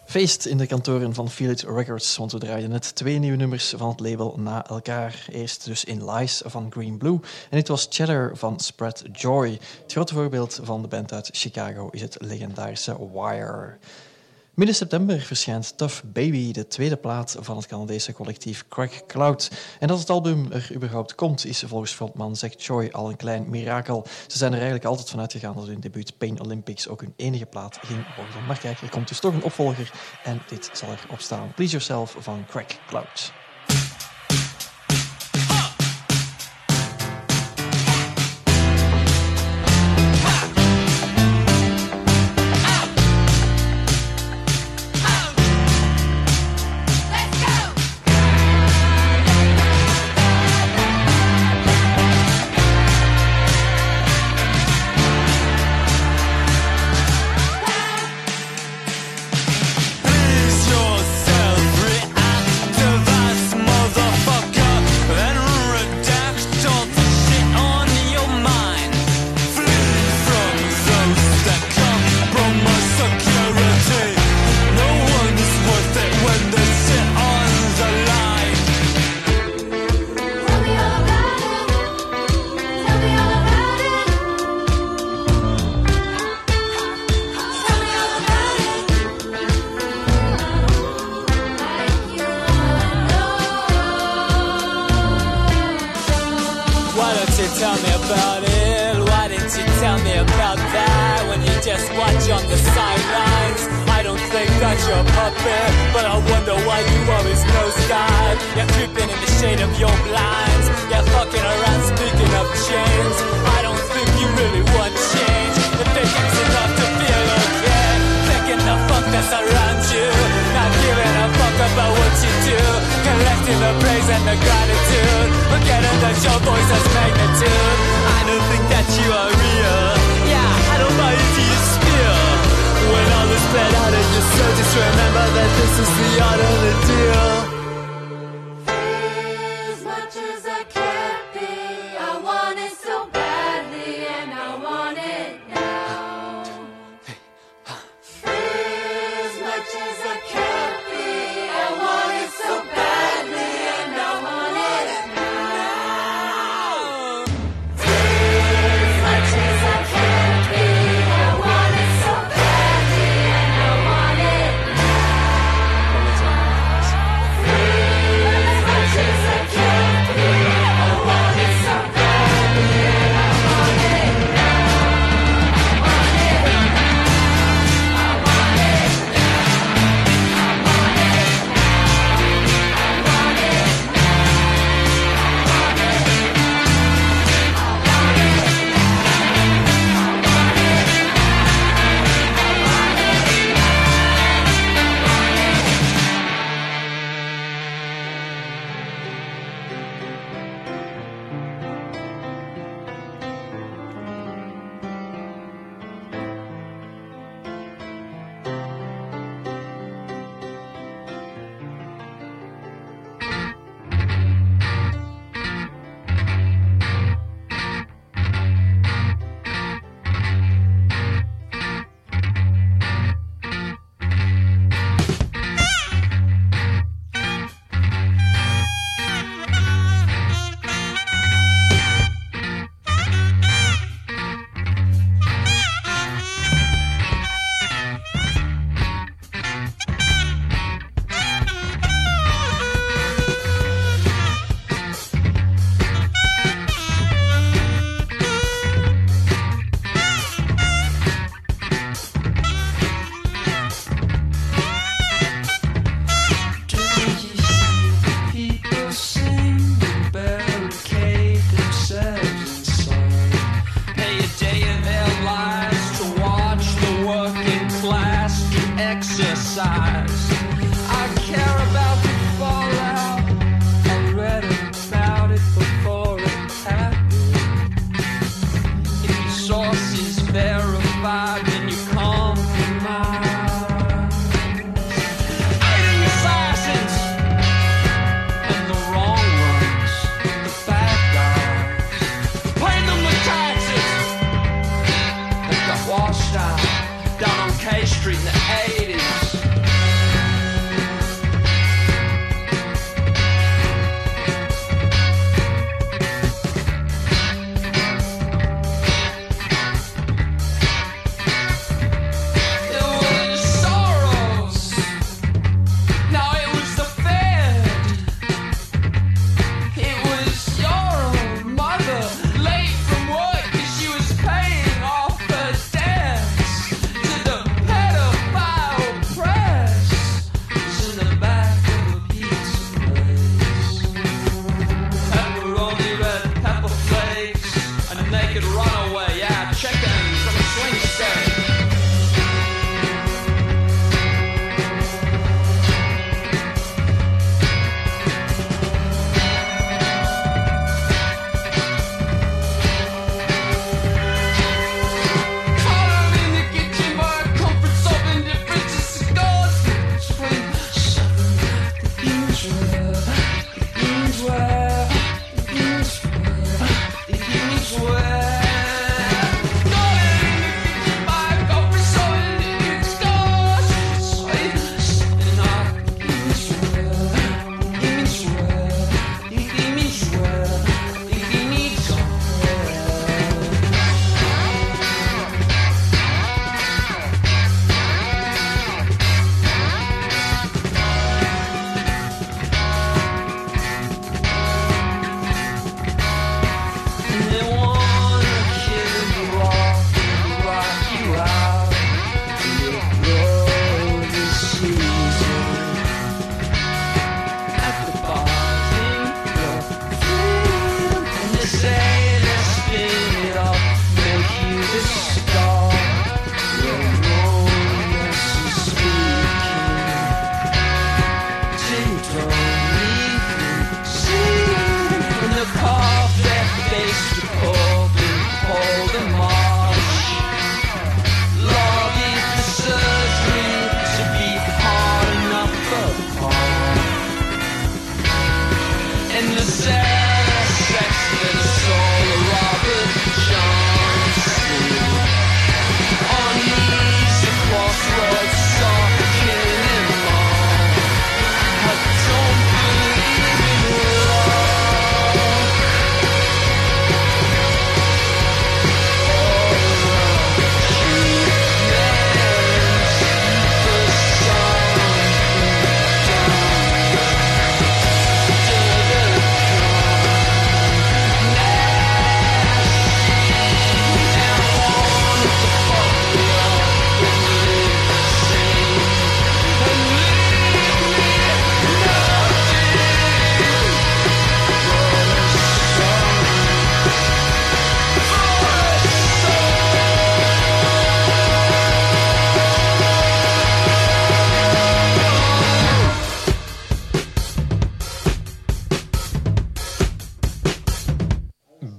Feest in de kantoren van Feel It Records, want we draaiden net 2 nieuwe nummers van het label na elkaar. Eerst dus In Lies van Green Blue en dit was Cheddar van Spread Joy. Het grote voorbeeld van de band uit Chicago is het legendarische Wire. Midden september verschijnt Tough Baby, de tweede plaat van het Canadese collectief Crack Cloud. En dat het album er überhaupt komt, is volgens frontman Zach Choi al een klein mirakel. Ze zijn er eigenlijk altijd van uitgegaan dat hun debuut Pain Olympics ook hun enige plaat ging worden. Maar kijk, er komt dus toch een opvolger en dit zal erop staan. Please Yourself van Crack Cloud.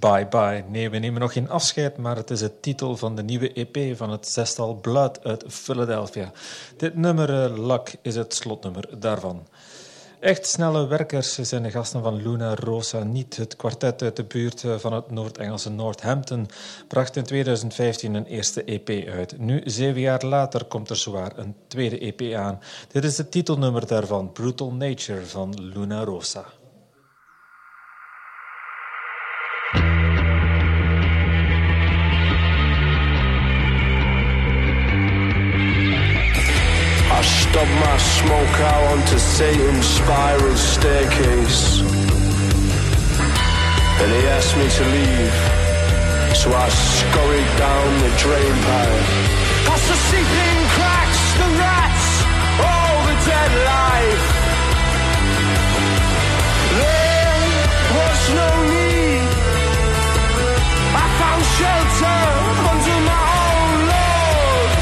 Bye Bye. Nee, we nemen nog geen afscheid, maar het is de titel van de nieuwe EP van het zestal Blood uit Philadelphia. Dit nummer, Luck, is het slotnummer daarvan. Echt snelle werkers zijn de gasten van Luna Rosa niet. Het kwartet uit de buurt van het Noord-Engelse Northampton bracht in 2015 een eerste EP uit. Nu, 7 jaar later, komt er zowaar een tweede EP aan. Dit is het titelnummer daarvan, Brutal Nature van Luna Rosa. I stubbed my smoke out onto Satan's spiral staircase, and he asked me to leave, so I scurried down the drain pipe. Past the seeping cracks, the rats, all the dead life. There was no need. I found shelter under my own Lord.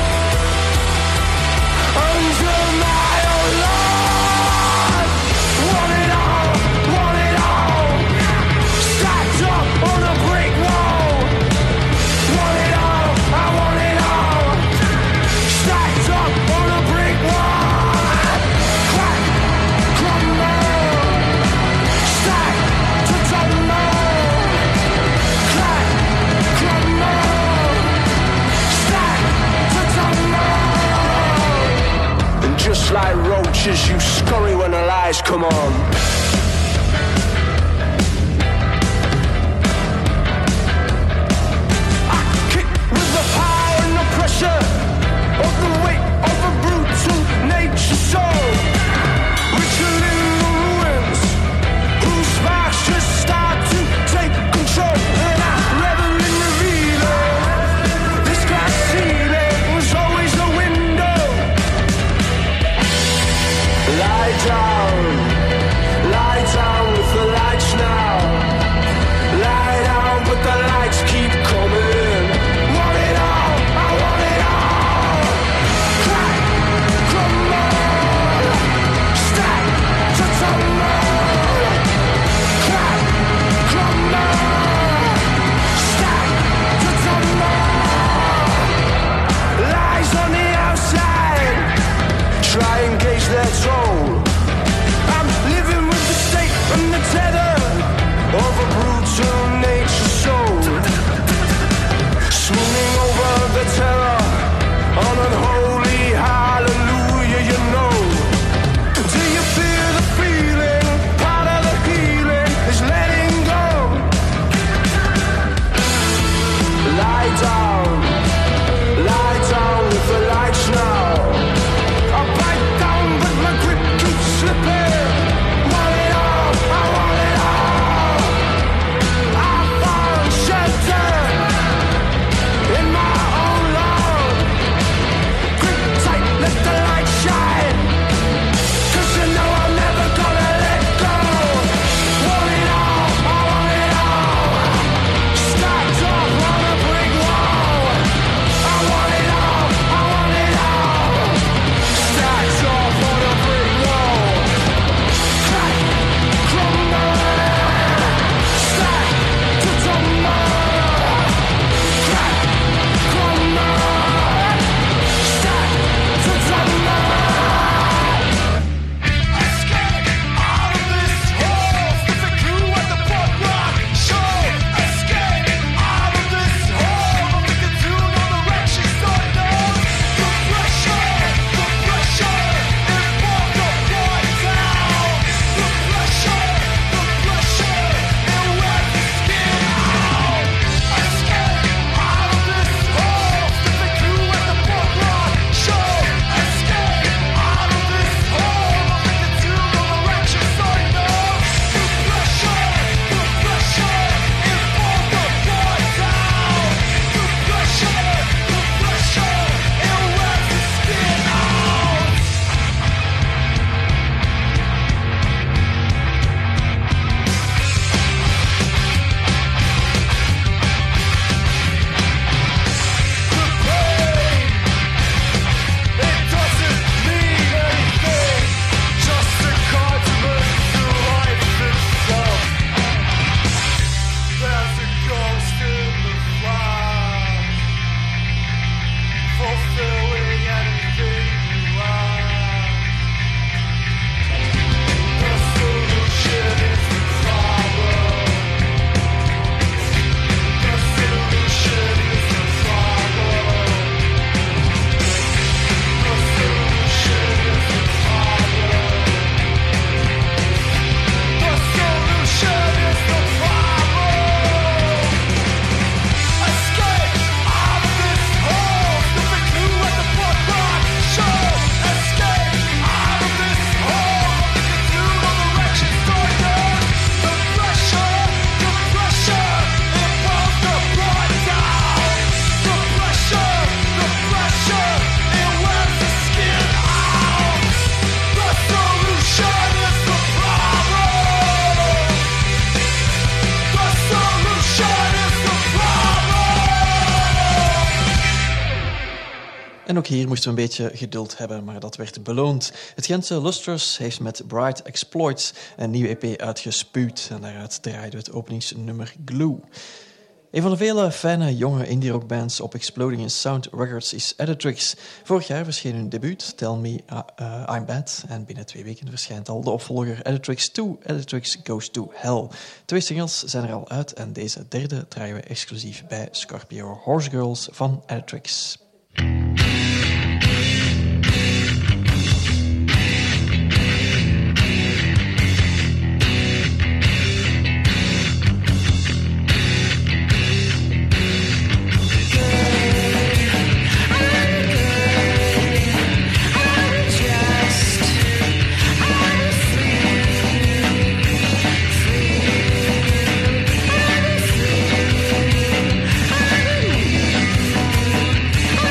Under my own Lord. Want it all, stacked up on a brick wall. Want it all, I want it all, stacked up on a brick wall. Crack, crumble, stacked to tumble. En ook hier moesten we een beetje geduld hebben, maar dat werd beloond. Het Gentse Lustrous heeft met Bright Exploits een nieuwe EP uitgespuwd. En daaruit draaiden we het openingsnummer Glue. Een van de vele fijne jonge indie-rockbands op Exploding in Sound Records is Editrix. Vorig jaar verscheen hun debuut, Tell Me I'm Bad. En binnen 2 weken verschijnt al de opvolger Editrix 2, Editrix Goes to Hell. 2 singles zijn er al uit en deze derde draaien we exclusief bij Scorpio Horse Girls van Editrix. I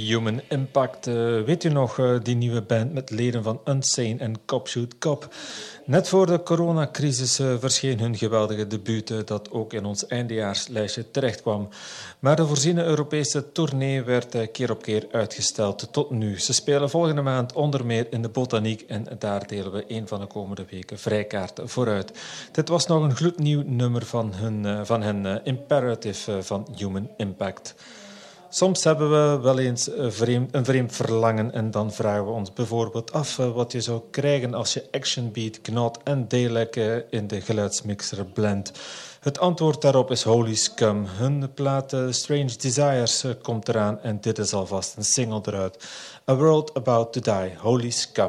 Human Impact. Weet u nog, die nieuwe band met leden van Unsane en Cop Shoot Cop? Net voor de coronacrisis verscheen hun geweldige debuut dat ook in ons eindejaarslijstje terechtkwam. Maar de voorziene Europese tournee werd keer op keer uitgesteld tot nu. Ze spelen volgende maand onder meer in de Botaniek en daar delen we een van de komende weken vrijkaarten vooruit. Dit was nog een gloednieuw nummer van hen Imperative van Human Impact. Soms hebben we wel eens een vreemd verlangen en dan vragen we ons bijvoorbeeld af wat je zou krijgen als je Action Beat, Gnot en Dalek in de geluidsmixer blendt. Het antwoord daarop is Holy Scum. Hun plaat Strange Desires komt eraan en dit is alvast een single eruit. A World About to Die, Holy Scum.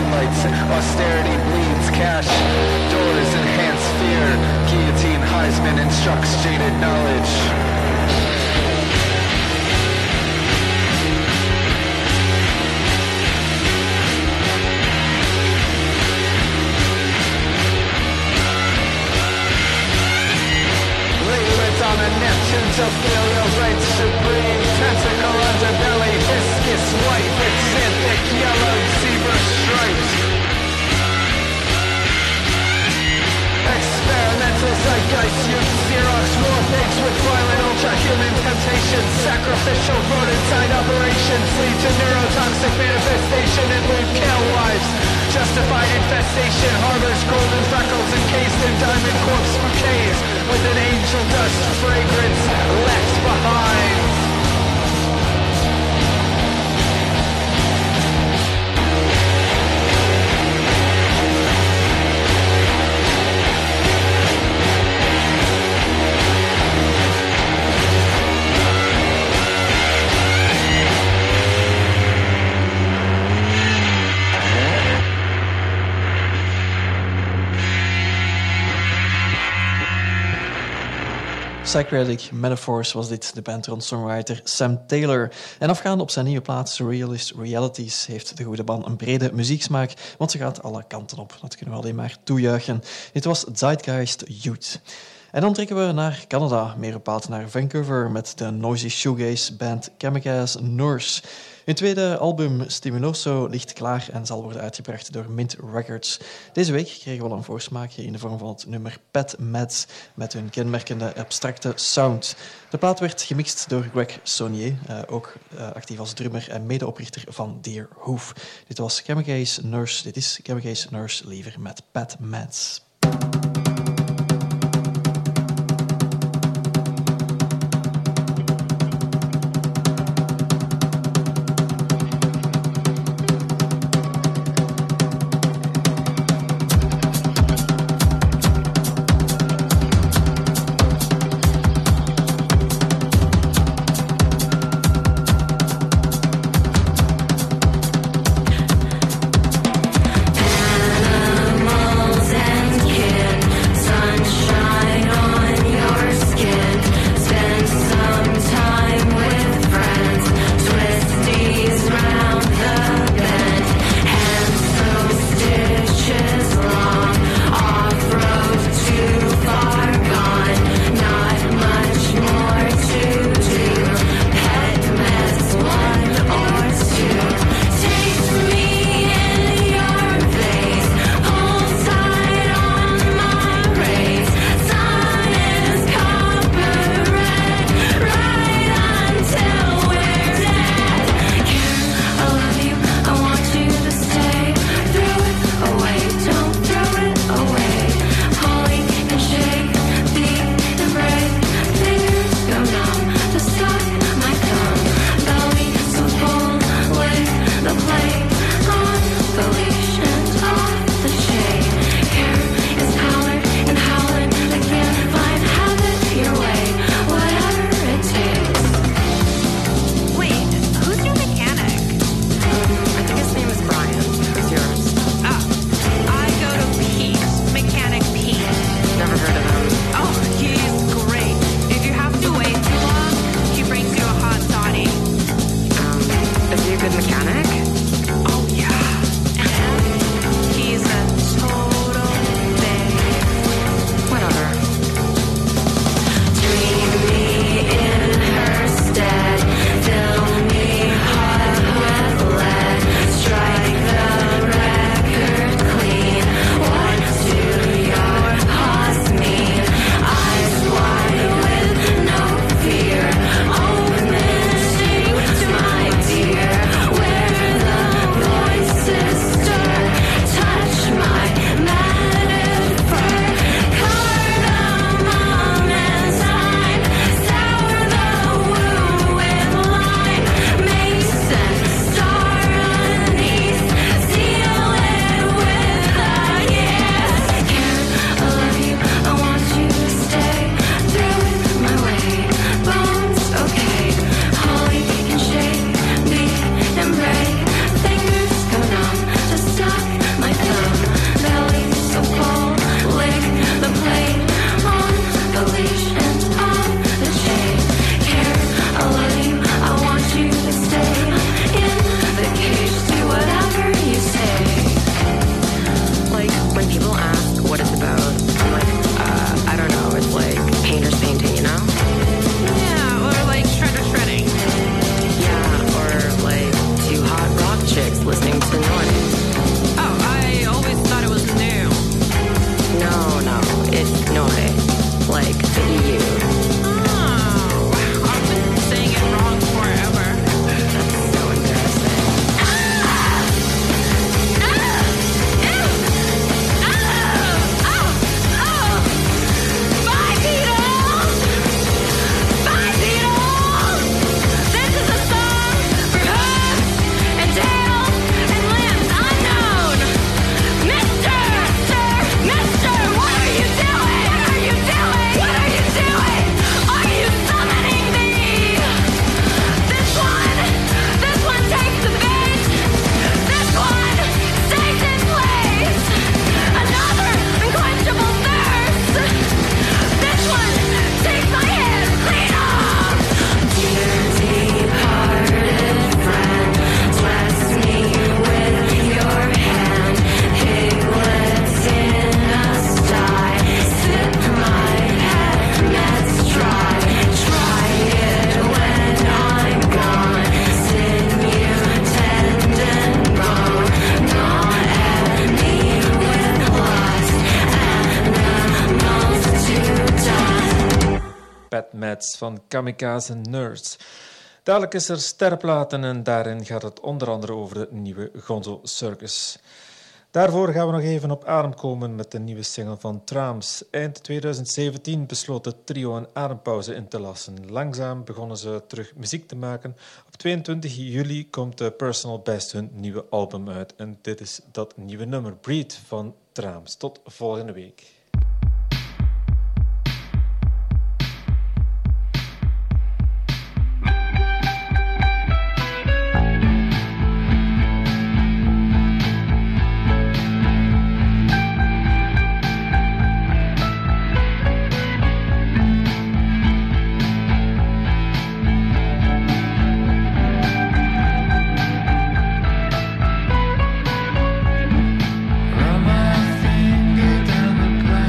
lights. Austerity bleeds cash. Doors enhance fear. Guillotine Heisman instructs jaded knowledge. On a Neptune to feel your right supreme. Tentacle underbelly, viscous white with xanthic yellow zebra stripes. Experimental zeitgeist use Xerox war pigs with violent ultra-human temptations. Sacrificial rodent-side operations lead to neurotoxic manifestation and lewd kill wives. Justified infestation harbors golden freckles encased in diamond corpse bouquets with an angel dust fragrance left behind. Psychedelic Metaphors was dit, de band rond songwriter Sam Taylor. En afgaande op zijn nieuwe plaat Surrealist Realities heeft de goede band een brede muzieksmaak, want ze gaat alle kanten op. Dat kunnen we alleen maar toejuichen. Dit was Zeitgeist Youth. En dan trekken we naar Canada, meer bepaald naar Vancouver, met de noisy shoegaze band Kamikaze Nurse. Hun tweede album Stimuloso ligt klaar en zal worden uitgebracht door Mint Records. Deze week kregen we al een voorsmaakje in de vorm van het nummer Pet Meds met hun kenmerkende abstracte sound. De plaat werd gemixt door Greg Saunier, ook actief als drummer en medeoprichter van Dear Hoof. Dit was Kamikaze Nurse, dit is Kamikaze Nurse liever met Pet Meds. Animals and Mads van Kamikaze Nerds. Dadelijk is er Sterplaten en daarin gaat het onder andere over de nieuwe Gonzo Circus. Daarvoor gaan we nog even op adem komen met de nieuwe single van Trams. Eind 2017 besloot het trio een adempauze in te lassen. Langzaam begonnen ze terug muziek te maken. Op 22 juli komt de Personal Best hun nieuwe album uit. En dit is dat nieuwe nummer, Breed van Trams. Tot volgende week. Run my finger down the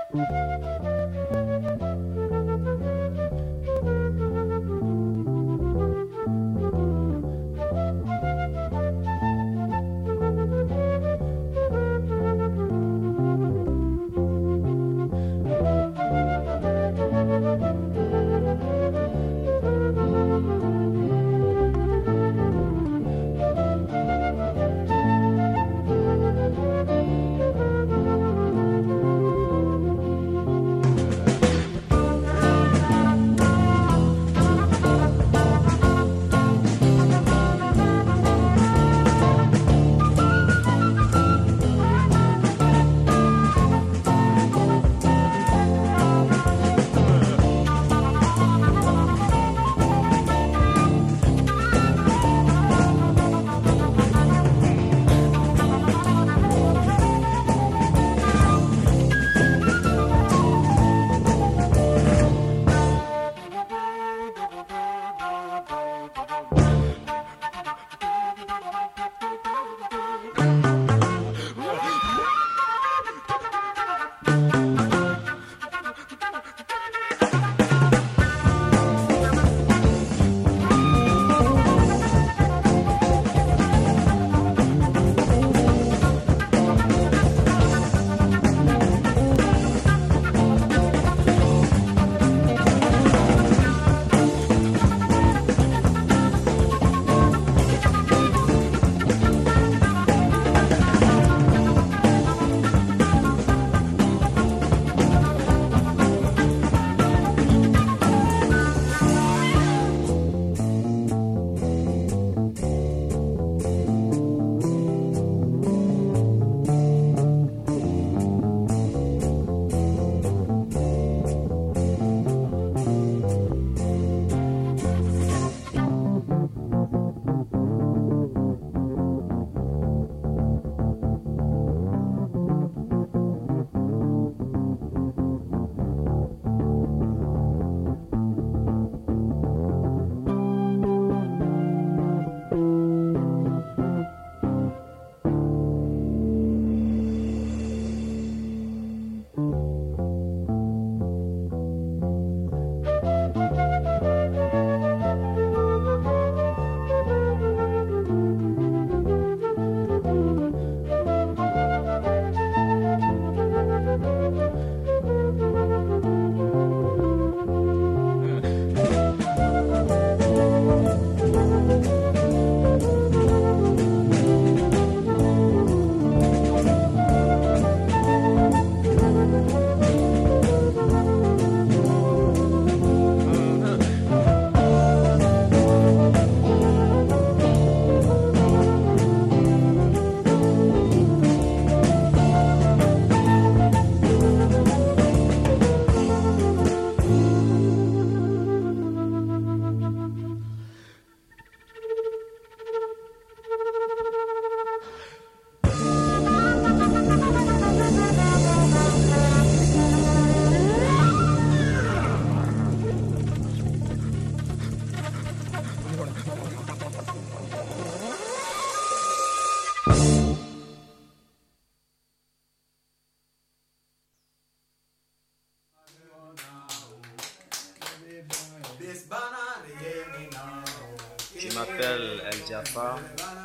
Je m'appelle El Jafar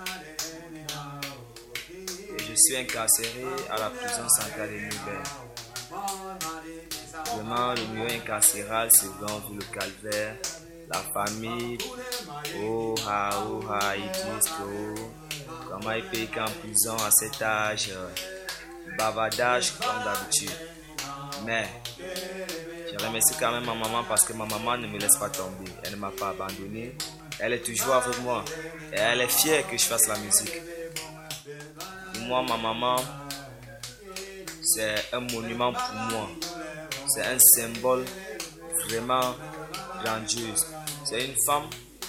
et je suis incarcéré à la prison centrale de Nubert. Vraiment, le milieu incarcéral, c'est vraiment vu le calvaire. La famille, oh ils disent que comment il paye qu'en prison à cet âge, bavardage comme d'habitude. Mais je remercie quand même ma maman parce que ma maman ne me laisse pas tomber. Elle ne m'a pas abandonné. Elle est toujours avec moi. Et elle est fière que je fasse la musique. Pour moi, ma maman, c'est un monument pour moi. C'est un symbole vraiment grandiose. C'est une femme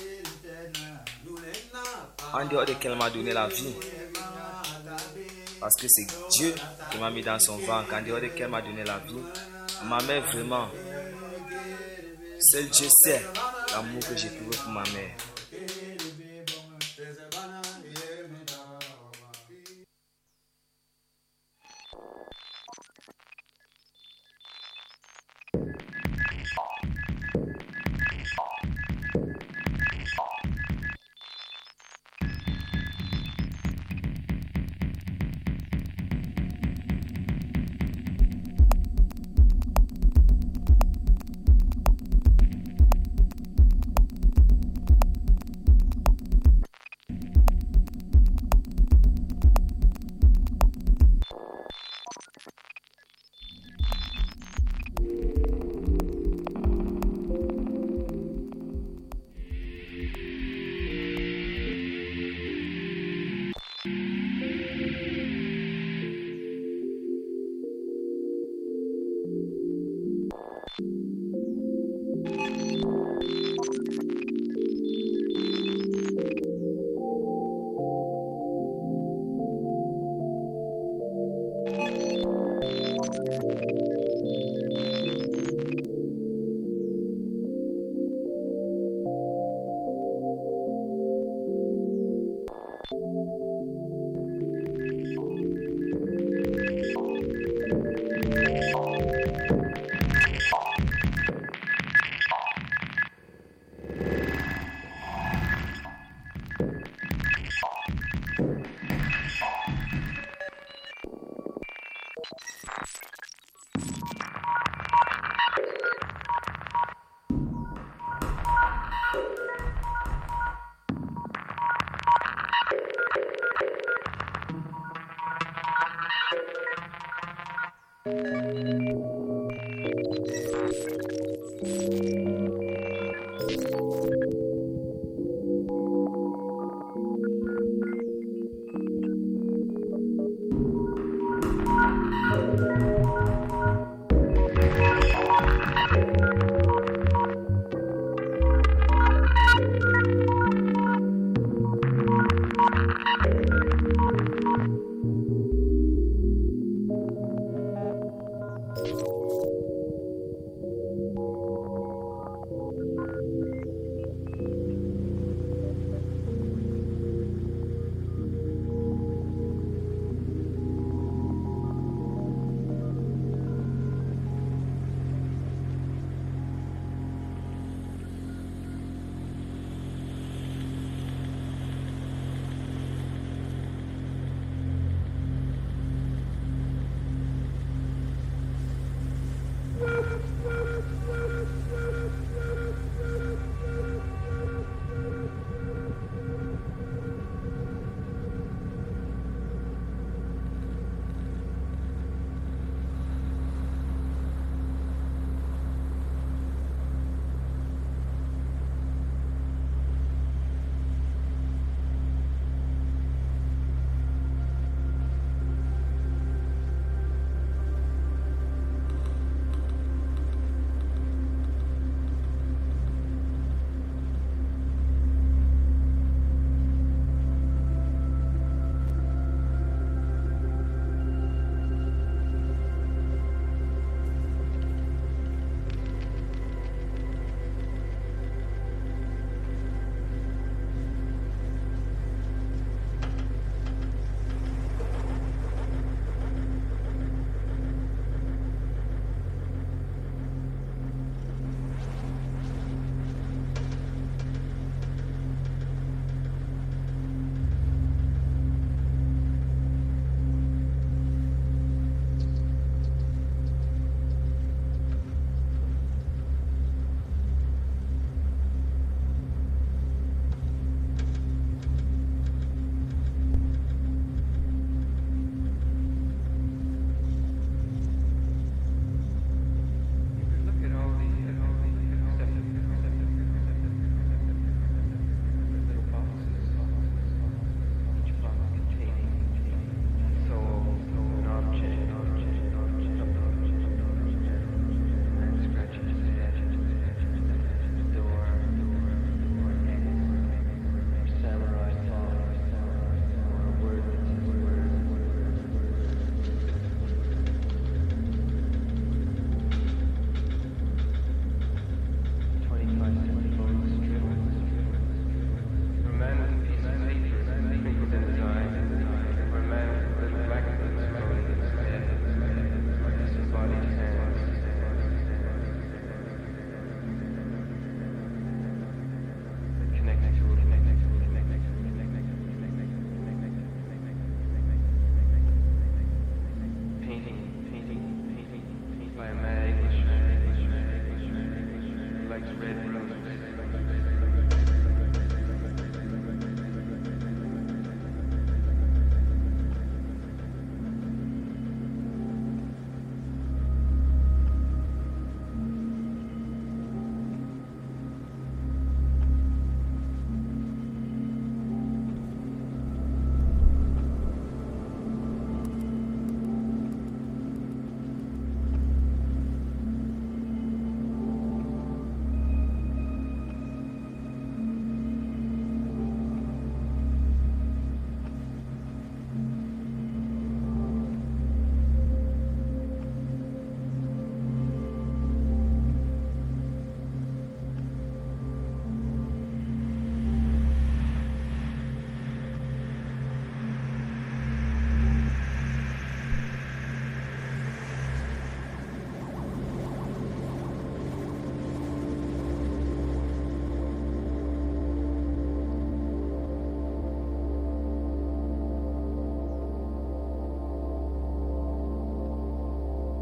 en dehors de qu'elle m'a donné la vie. Parce que c'est Dieu qui m'a mis dans son ventre. En dehors de qu'elle m'a donné la vie. Ma mère, vraiment, seul Dieu sait l'amour que j'ai trouvé pour ma mère.